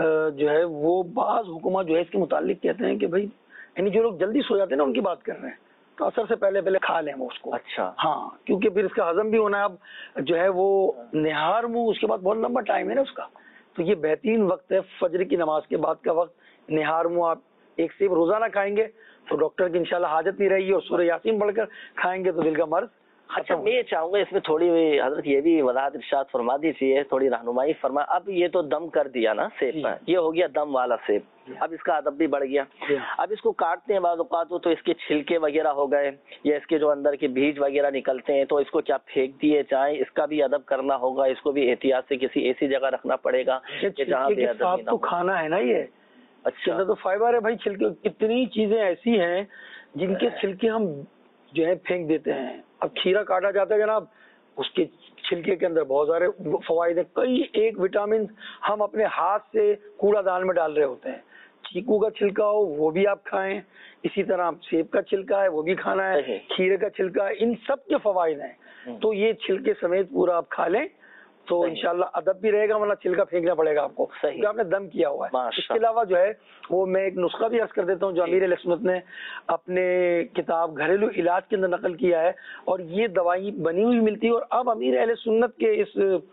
جو ہے وہ بعض حکومت جو ہے اس کے متعلق کہتے ہیں کہ بھائی یعنی جو لوگ جلدی سو جاتے ہیں نا ان کی بات کر رہے ہیں, تو اثر سے پہلے پہلے کھا لیں وہ اس کو. اچھا, ہاں, کیونکہ پھر اس کا ہضم بھی ہونا ہے. اب جو ہے وہ نہار منہ, اس کے بعد بہت لمبا ٹائم ہے نا اس کا, تو یہ بہترین وقت ہے فجر کی نماز کے بعد کا وقت. نہار منہ آپ ایک سیب روزانہ کھائیں گے تو ڈاکٹر کی انشاءاللہ حاجت نہیں رہے گی, اور سورہ یاسین پڑھ کر کھائیں گے تو دل کا مرض. اچھا, میں یہ چاہوں گا اس میں تھوڑی حضرت یہ بھی وضاحت ارشاد فرما دیجیے, تھوڑی رہنمائی فرما. اب یہ تو دم کر دیا نا سیب پر, یہ ہو گیا دم والا سیب. اب اس کا ادب بھی بڑھ گیا. اب اس کو کاٹتے ہیں بعض اوقات تو اس کے چھلکے وغیرہ ہو گئے, یا اس کے جو اندر کے بیج وغیرہ نکلتے ہیں, تو اس کو کیا پھینک دیے جائیں؟ اس کا بھی ادب کرنا ہوگا, اس کو بھی احتیاط سے کسی ایسی جگہ رکھنا پڑے گا کہ جہاں بے ادبی نہ ہو. کھانا ہے نا یہ. اچھا, تو فائبر ہے بھائی. چھلکے کتنی چیزیں ایسی ہیں جن کے چھلکے ہم جو ہے پھینک دیتے ہیں. اب کھیرا کاٹا جاتا ہے جناب, اس کے چھلکے کے اندر بہت سارے فوائد ہیں. کئی ایک وٹامن ہم اپنے ہاتھ سے کوڑا دان میں ڈال رہے ہوتے ہیں. چیکو کا چھلکا ہو وہ بھی آپ کھائیں, اسی طرح سیب کا چھلکا ہے وہ بھی کھانا ہے, کھیرے کا چھلکا ہے, ان سب کے فوائد ہیں. تو یہ چھلکے سمیت پورا آپ کھا لیں تو انشاءاللہ ادب بھی رہے گا, ورنہ چھلکا پھینکنا پڑے گا آپ کو, کیونکہ آپ نے دم کیا ہوا ہے. اس کے علاوہ جو ہے وہ میں ایک نسخہ بھی عرض کر دیتا ہوں جو امیر اہل سنت نے اپنے کتاب گھریلو علاج کے اندر نقل کیا ہے, اور یہ دوائی بنی ہوئی ملتی ہے. اور اب امیر اہل سنت کے اس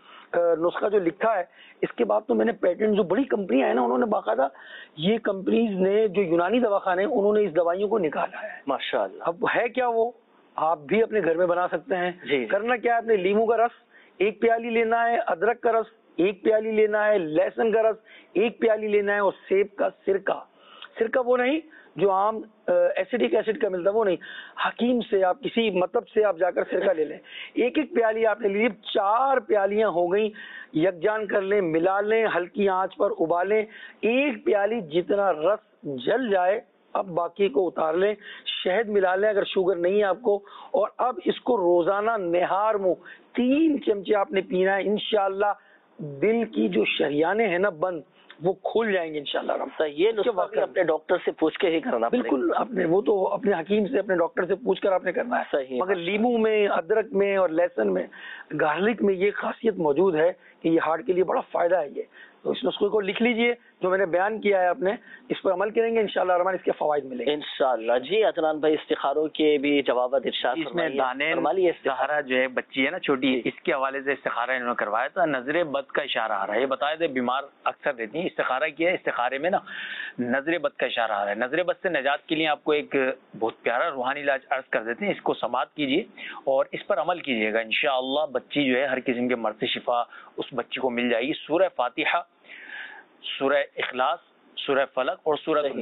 نسخہ جو لکھا ہے, اس کے بعد تو میں نے پیٹنٹ, جو بڑی کمپنیاں ہیں نا انہوں نے باقاعدہ, یہ کمپنیز نے جو یونانی دواخانے ہیں انہوں نے اس دوائیوں کو نکالا ہے ماشاءاللہ. اب ہے کیا وہ, آپ بھی اپنے گھر میں بنا سکتے ہیں. کرنا کیا ہے, اپنے لیمو کا رس ایک پیالی لینا ہے, ادرک کا رس ایک پیالی لینا ہے, لہسن کا رس ایک پیالی لینا ہے, اور سیب کا سرکہ. سرکہ وہ نہیں جو عام ایسیڈک ایسڈ کا ملتا ہے, وہ نہیں, حکیم سے آپ کسی مطلب سے آپ جا کر سرکہ لے لیں. ایک ایک پیالی آپ نے لی, چار پیالیاں ہو گئیں, یکجان کر لیں, ملا لیں, ہلکی آنچ پر ابالیں. ایک پیالی جتنا رس جل جائے اب باقی کو اتار لیں, شہد ملا لیں اگر شوگر نہیں ہے آپ کو, اور اب اس کو روزانہ نہار منہ تین چمچے آپ نے پینا ہے. انشاءاللہ دل کی جو شریانے ہیں نا بند, وہ کھل جائیں گے انشاءاللہ. یہ نسخہ اپنے ڈاکٹر سے پوچھ کے ہی کرنا پڑے گا. بالکل, اپنے وہ تو اپنے حکیم سے, اپنے ڈاکٹر سے پوچھ کر آپ نے کرنا ہے. صحیح. مگر لیمو میں, ادرک میں اور لہسن میں, گارلک میں یہ خاصیت موجود ہے کہ یہ ہارٹ کے لیے بڑا فائدہ ہے. یہ تو اس نسخے کو لکھ لیجئے جو میں نے بیان کیا ہے, اپنے اس پر عمل کریں گے انشاءاللہ الرحمن, اس کے فوائد ملیں گے انشاءاللہ. جی عدنان بھائی, استخاروں کے بھی جوابات ارشاد اس میں دانیل استخارہ جو ہے بچی ہے نا چھوٹی, اس کے حوالے سے استخارہ انہوں نے کروایا تھا. نظر بد کا اشارہ آ رہا ہے, یہ بتایا تھے بیمار اکثر رہتی ہیں. استخارہ کیا ہے, استخارے میں نا نظر بد کا اشارہ آ رہا ہے. نظر بد سے نجات کے لیے آپ کو ایک بہت پیارا روحانی علاج عرض کر دیتے ہیں, اس کو سماعت کیجیے اور اس پر عمل کیجیے گا. انشاءاللہ بچی جو ہے ہر قسم کے مرض سے شفا اس بچی کو مل جائے گی. سورہ فاتحہ, سورہ اخلاص, سورہ فلق اور سورہ الناس,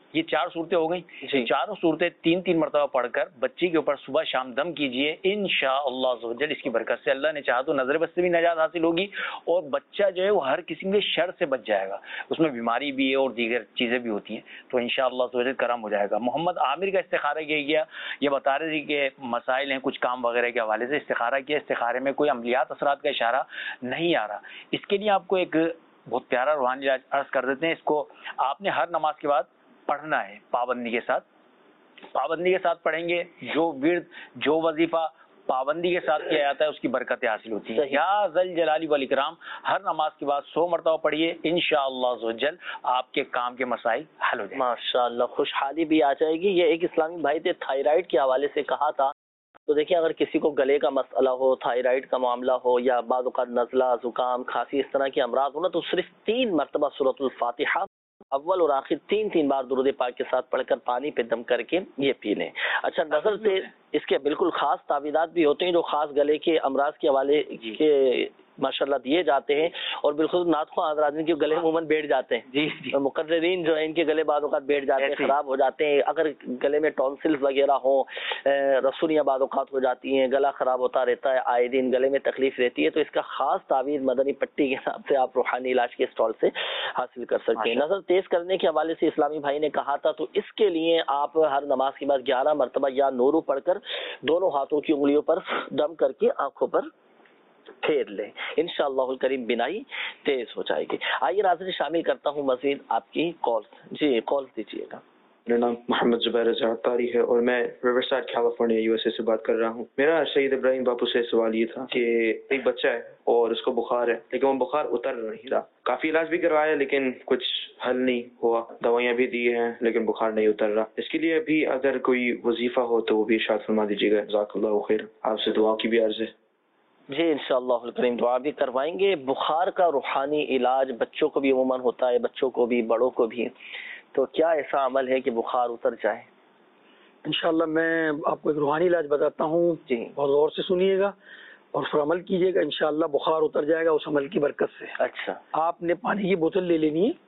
یہ چار صورتیں ہو گئیں. چاروں صورتیں تین تین مرتبہ پڑھ کر بچی کے اوپر صبح شام دم کیجئے. انشاءاللہ عز و جل اس کی برکت سے اللہ نے چاہا تو نظر بد سے بھی نجات حاصل ہوگی اور بچہ جو ہے وہ ہر قسم کے شر سے بچ جائے گا. اس میں بیماری بھی ہے اور دیگر چیزیں بھی ہوتی ہیں, تو انشاءاللہ عز و جل کرم ہو جائے گا. محمد عامر کا استخارہ کیا گیا, یہ بتا رہے تھے کہ مسائل ہیں کچھ کام وغیرہ کے حوالے سے استخارہ کیا. استخارے میں کوئی عملیات اثرات کا اشارہ نہیں آ رہا. اس کے لیے آپ کو ایک بہت پیارا روحانی علاج عرض کر دیتے ہیں. اس کو آپ نے ہر نماز کے بعد پڑھنا ہے پابندی کے ساتھ. پابندی کے ساتھ پڑھیں گے, جو ورد جو وظیفہ پابندی کے ساتھ کیا جاتا ہے اس کی برکتیں حاصل ہوتی ہیں. یا ذل جلالی والاکرام ہر نماز کے بعد سو مرتبہ پڑھیے, انشاءاللہ عز و جل آپ کے کام کے مسائل حل ہو جائیں گے. ماشاءاللہ خوشحالی بھی آ جائے گی. یہ ایک اسلامی بھائی نے تھائرائیڈ کے حوالے سے کہا تھا, تو دیکھیں اگر کسی کو گلے کا مسئلہ ہو, تھائرائیڈ کا معاملہ ہو, یا بعض اوقات نزلہ, زکام, کھانسی اس طرح کے امراض ہو نا, تو صرف تین مرتبہ سورۃ الفاتحہ اول اور آخر تین تین بار درود پاک کے ساتھ پڑھ کر پانی پہ دم کر کے یہ پی لیں. اچھا, نظر سے اس کے بالکل خاص تعویذات بھی ہوتے ہیں جو خاص گلے کے امراض کے حوالے کے ماشاءاللہ دیے جاتے ہیں, اور بالخصوص نعت خواہ حضرات کے گلے عموماً بیٹھ جاتے ہیں. جی جی مقررین جو ہیں ان کے گلے بعض اوقات بیٹھ جاتے ہیں, خراب ہو جاتے ہیں. اگر گلے میں ٹونسلز وغیرہ ہوں, رسولیاں بعض اوقات ہو جاتی ہیں, گلا خراب ہوتا رہتا ہے, آئے دن گلے میں تکلیف رہتی ہے, تو اس کا خاص تعویذ مدنی پٹی کے نام سے آپ روحانی علاج کے اسٹال سے حاصل کر سکتے ہیں. نظر تیز کرنے کے حوالے سے اسلامی بھائی نے کہا تھا, تو اس کے لیے آپ ہر نماز کے بعد گیارہ مرتبہ یا نورو پڑھ کر دونوں ہاتھوں کی انگلیوں پر دم کر کے آنکھوں پر پھیر لیں, انشاءاللہ الکریم بینائی تیز ہو جائے گی. آئیے ناظرین شامل کرتا ہوں مزید آپ کی کال. جی کال دیجیے گا. میرا نام محمد زبیر اطاری ہے اور میں riverside California U S A سے بات کر رہا ہوں. میرا سید ابراہیم باپو سے سوال یہ تھا کہ ایک بچہ ہے اور اس کو بخار ہے, لیکن وہ بخار اتر نہیں رہا. کافی علاج بھی کروایا لیکن کچھ حل نہیں ہوا, دوائیاں بھی دی ہیں لیکن بخار نہیں اتر رہا. اس کے لیے بھی اگر کوئی وظیفہ ہو تو وہ بھی ارشاد فرما دیجیے گا. جزاک اللہ خیر. آپ سے دعا کی بھی عرض ہے. جی انشاءاللہ الکریم دعا بھی کروائیں گے. بخار کا روحانی علاج بچوں کو بھی عموماً ہوتا ہے, بچوں کو بھی بڑوں کو بھی, تو کیا ایسا عمل ہے کہ بخار اتر جائے؟ انشاءاللہ میں آپ کو ایک روحانی علاج بتاتا ہوں, جی بہت غور سے سنیے گا اور پھر عمل کیجیے گا. انشاءاللہ بخار اتر جائے گا اس عمل کی برکت سے. اچھا, آپ نے پانی کی بوتل لے لینی ہے,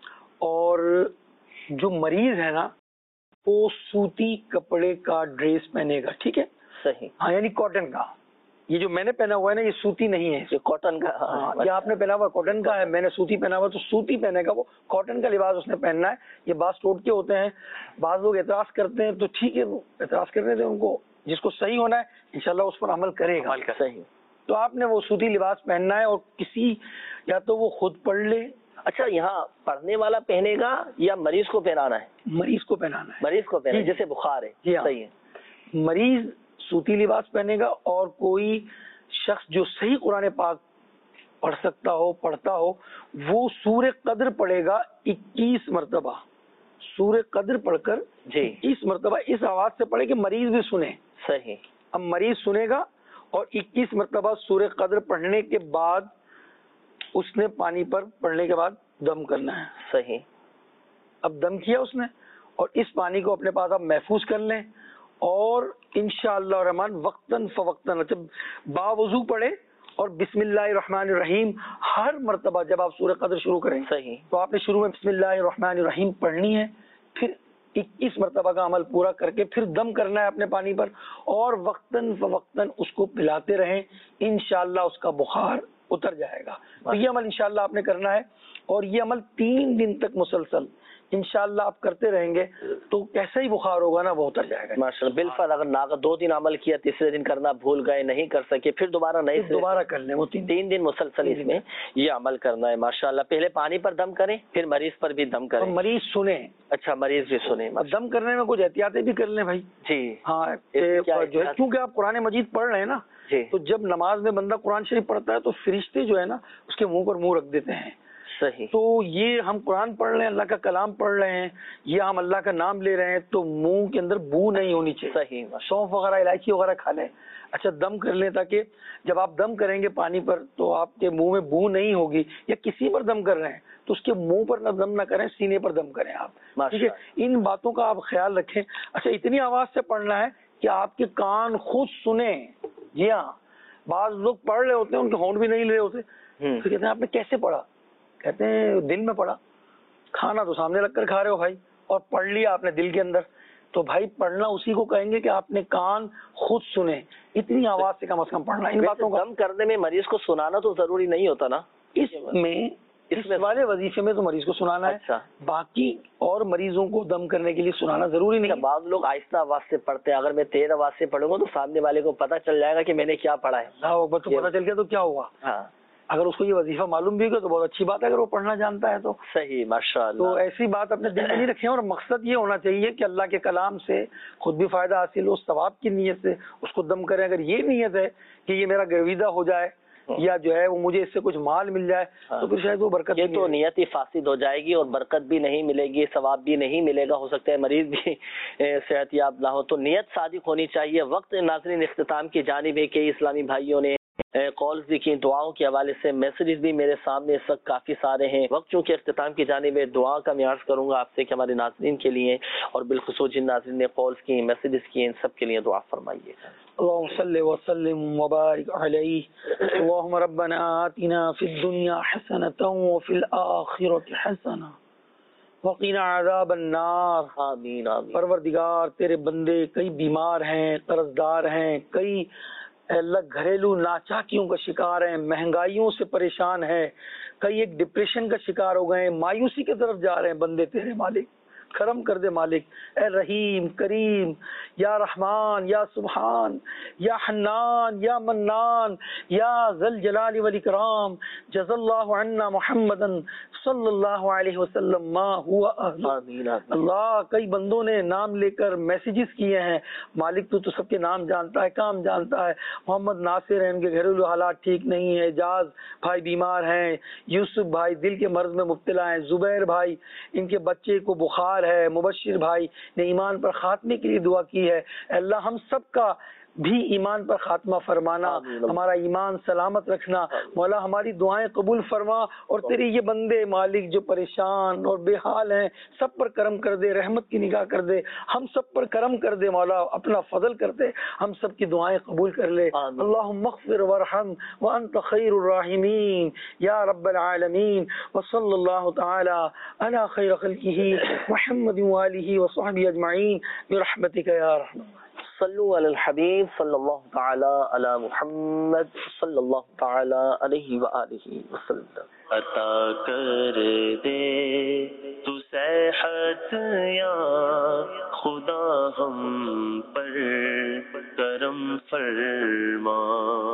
اور جو مریض ہے نا وہ سوتی کپڑے کا ڈریس پہنے گا. ٹھیک ہے, صحیح, ہاں یعنی کاٹن کا. یہ جو میں نے پہنا ہوا ہے نا یہ سوتی نہیں ہے, یہ کاٹن کا. یہ آپ نے پہنا ہوا کاٹن کا ہے, میں نے سوتی پہنا ہوا, تو سوتی پہنے گا, وہ کاٹن کا لباس اس نے پہننا ہے. یہ بعض ٹوٹ کے ہوتے ہیں, بعض لوگ اعتراض کرتے ہیں, تو ٹھیک ہے وہ اعتراض کرنے دیں ان کو, جس کو صحیح ہونا ہے انشاءاللہ اس پر عمل کرے گا. صحیح, تو آپ نے وہ سوتی لباس پہننا ہے, اور کسی یا تو وہ خود پڑھ لے. اچھا, یہاں پڑھنے والا پہنے گا یا مریض کو پہنانا ہے؟ مریض کو پہنانا ہے. مریض کو پہنا ہے جسے بخار ہے. جی ہاں, صحیح ہے. مریض سوتی لباس پہنے گا, اور کوئی شخص جو صحیح قرآن پاک پڑھ سکتا ہو, پڑھتا ہو, وہ سورہ قدر پڑھے گا اکیس مرتبہ. سورہ قدر پڑھ کر جی اکیس مرتبہ اس آواز سے پڑھے کہ مریض بھی سنے. صحیح, اب مریض سنے گا, اور اکیس مرتبہ سورہ قدر پڑھنے کے بعد اس نے پانی پر پڑھنے کے بعد دم کرنا ہے. صحیح, اب دم کیا اس نے, اور اس پانی کو اپنے پاس آپ محفوظ کر لیں, اور انشاءاللہ الرحمن وقتاً فوقتاً جب باوضو پڑھے اور بسم اللہ الرحمن الرحیم ہر مرتبہ جب آپ سورہ قدر شروع کریں, صحیح, تو آپ نے شروع میں بسم اللہ الرحمن الرحیم پڑھنی ہے, پھر اکیس مرتبہ کا عمل پورا کر کے پھر دم کرنا ہے اپنے پانی پر, اور وقتاً فوقتاً اس کو پلاتے رہیں. انشاءاللہ اس کا بخار اتر جائے گا. تو یہ عمل انشاءاللہ آپ نے کرنا ہے, اور یہ عمل تین دن تک مسلسل انشاءاللہ آپ کرتے رہیں گے, تو کیسا ہی بخار ہوگا نا وہ اتر جائے گا ماشاءاللہ. بالفعل اگر ناغ دو دن عمل کیا, تیسرے دن کرنا بھول گئے, نہیں کر سکے, پھر دوبارہ نہیں سے دوبارہ کر لیں. وہ تین دن مسلسل اس میں یہ عمل کرنا ہے ماشاءاللہ. پہلے پانی پر دم کریں, پھر مریض پر بھی دم کریں. مریض سنیں. اچھا, مریض بھی سنیں. دم کرنے میں کچھ احتیاطیں بھی کر لیں بھائی. جی ہاں, جو ہے کیونکہ آپ قرآن مجید پڑھ رہے ہیں نا, تو جب نماز میں بندہ قرآن شریف پڑھتا ہے تو فرشتے جو ہے نا اس کے منہ پر منہ رکھ دیتے ہیں. صحیح, تو یہ ہم قرآن پڑھ رہے ہیں, اللہ کا کلام پڑھ رہے ہیں, یا ہم اللہ کا نام لے رہے ہیں, تو منہ کے اندر بو نہیں ہونی چاہیے. صحیح, سونف وغیرہ الائچی وغیرہ کھا لیں. اچھا, دم کر لیں تاکہ جب آپ دم کریں گے پانی پر تو آپ کے منہ میں بو نہیں ہوگی. یا کسی پر دم کر رہے ہیں تو اس کے منہ پر نہ دم نہ کریں, سینے پر دم کریں آپ. ٹھیک ہے, ان باتوں کا آپ خیال رکھیں. اچھا, اتنی آواز سے پڑھنا ہے کہ آپ کے کان خود سنیں. جی ہاں, بعض لوگ پڑھ رہے ہوتے ہیں ان کے ہونٹ بھی نہیں لے ہوتے, تو کہتے ہیں آپ نے کیسے پڑھا؟ کہتے ہیں دل میں پڑھا. کھانا تو سامنے رکھ کر کھا رہے ہو بھائی, اور پڑھ لیا آپ نے دل کے اندر، تو بھائی پڑھنا اسی کو کہیں گے کہ آپ نے کان خود سنے، اتنی آواز سے کم از کم پڑھنا. ان باتوں کا دم کرنے میں مریض کو سنانا تو ضروری نہیں ہوتا نا، اس میں اس والے وظیفے میں تو مریض کو سنانا ہے. اچھا، باقی اور مریضوں کو دم کرنے کے لیے سنانا ضروری نہیں. بعض لوگ آہستہ آواز سے پڑھتے ہیں، اگر میں تیز آواز سے پڑھوں گا تو سامنے والے کو پتہ چل جائے گا کہ میں نے کیا پڑھا ہے. اللہ اکبر، تو پتہ چل گیا تو کیا ہوا. ہاں، اگر اس کو یہ وظیفہ معلوم بھی ہوگا تو بہت اچھی بات ہے، اگر وہ پڑھنا جانتا ہے تو صحیح، ماشاء اللہ. تو ایسی بات اپنے دل میں نہیں رکھیں، اور مقصد یہ ہونا چاہیے کہ اللہ کے کلام سے خود بھی فائدہ حاصل ہو، ثواب کی نیت سے اس کو دم کریں. اگر یہ نیت ہے کہ یہ میرا گرویدہ ہو جائے یا جو ہے وہ مجھے اس سے کچھ مال مل جائے تو پھر شاید وہ برکت، یہ تو نیت ہی فاسد ہو جائے گی اور برکت بھی نہیں ملے گی، ثواب بھی نہیں ملے گا، ہو سکتا ہے مریض بھی صحت یاب نہ ہو. تو نیت صادق ہونی چاہیے. وقت ناظرین اختتام کی جانب ہے. کئی اسلامی بھائیوں نے کالز بھی کی، دعاؤں کے حوالے سے میسیجز بھی میرے سامنے اس وقت کافی سارے ہیں. وقت چونکہ اختتام کی جانب ہے، دعا کا میں عرض کروں گا آپ سے کہ ہمارے ناظرین کے لیے اور بالخصوص جن ناظرین نے کالز کی، میسیجز کیے، ان سب کے لیے دعا فرمائیے. اللهم صل وسلم وبارك عليه. اللهم ربنا آتنا في الدنيا حسنة وفي الآخرة حسنة وقنا عذاب النار. آمین آمین. پروردگار تیرے بندے کئی بیمار ہیں، قرض دار ہیں، کئی اللہ گھریلو ناچاکیوں کا شکار ہیں، مہنگائیوں سے پریشان ہیں، کئی ایک ڈپریشن کا شکار ہو گئے ہیں، مایوسی کی طرف جا رہے ہیں. بندے تیرے مالک کرم کر دے مالک، اے رحیم کریم، یا رحمان، یا سبحان، یا حنان، یا منان، یا ذل جلال والاکرام. جز اللہ عنا محمدا صلی اللہ علیہ وسلم ما ہوا اہل. اللہ کئی بندوں نے نام لے کر میسیجز کیے ہیں، مالک تو تو سب کے نام جانتا ہے، کام جانتا ہے. محمد ناصر ہیں، ان کے گھریلو حالات ٹھیک نہیں ہے، اعجاز بھائی بیمار ہیں، یوسف بھائی دل کے مرض میں مبتلا ہیں، زبیر بھائی ان کے بچے کو بخار ہے، مبشر بھائی نے ایمان پر خاتمے کے لیے دعا کی ہے. اللہ ہم سب کا بھی ایمان پر خاتمہ فرمانا، ہمارا ایمان سلامت رکھنا. مولا ہماری دعائیں قبول فرما، اور تیرے یہ بندے مالک جو پریشان اور بے حال ہیں سب پر کرم کر دے، رحمت کی نگاہ کر دے، ہم سب پر کرم کر دے مولا، اپنا فضل کر دے، ہم سب کی دعائیں قبول کر لے. اللہم اغفر وارحم وانت خیر الراحمین یا رب العالمین. وصلی اللہ تعالی علی خیر خلقہ محمد وآلہ وصحبہ اجمعین برحمتک یا رحمن. صلو علی الحبیب صلی اللہ تعالی علی محمد صلی اللہ تعالی علیہ وآلہ وسلم. عطا کر دے تو صحت یا خدا، ہم پر کرم فرما.